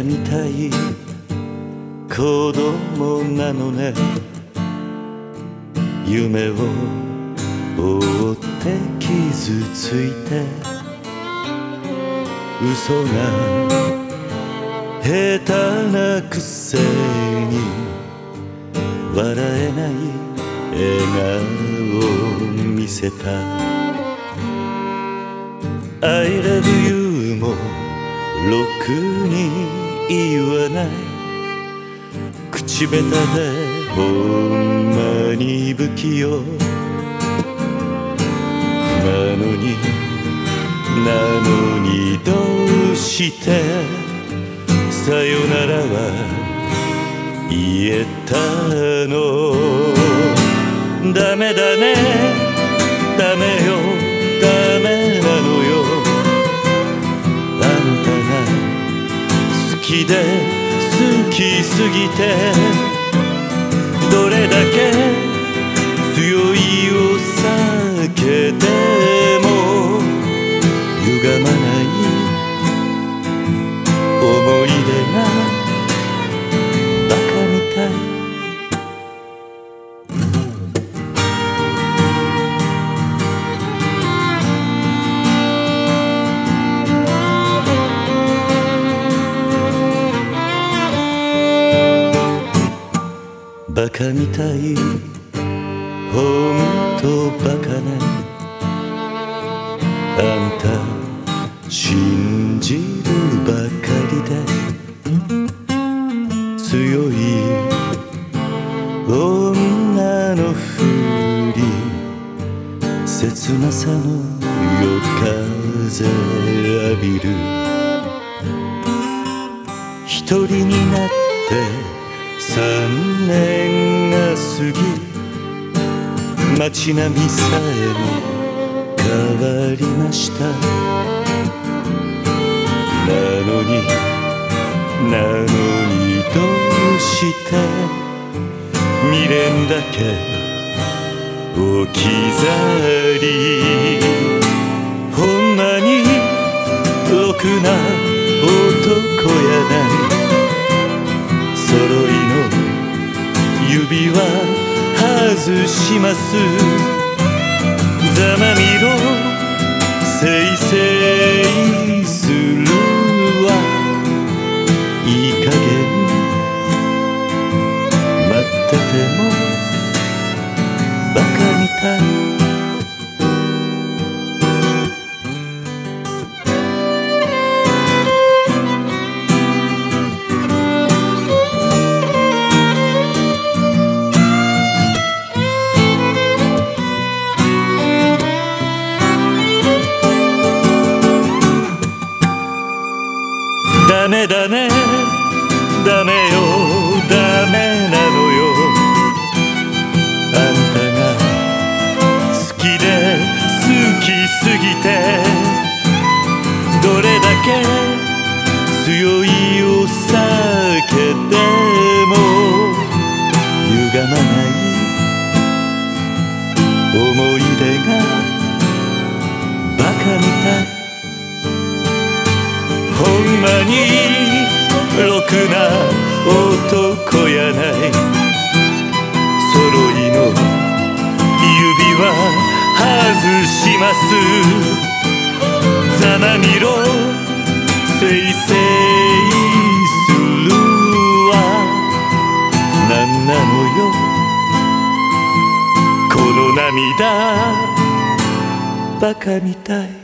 みたい子供なのね。夢を追って傷ついて嘘が下手なくせに笑えない笑顔を見せた。 I love you もろくに言わない口下手でほんまに不器用なのにどうしてさよならは言えたの。ダメだねダメよダメなのよ。あんたが好きで好きすぎてどれだけ強いお酒でも歪まない思い出がバカみたい。バカみたいほんとバカね。あんた信じるばかりで強い女のふり切なさの夜風浴びる。一人になって3年が過ぎ街並みさえも変わりました。なのにどうして未練だけ置き去り。ほんまにろくな男やない揃いの指輪外します。ざまみろせいせいするわ。いい加減待っててもバカみたい。ダメだねダメよダメなのよ。あんたが好きで好きすぎてどれだけ強いお酒でも歪まない思い出がバカみたい。ほんまにろくな男やない揃いの指輪外します。ざまみろせいせいするわ。なんなのよこの涙バカみたい。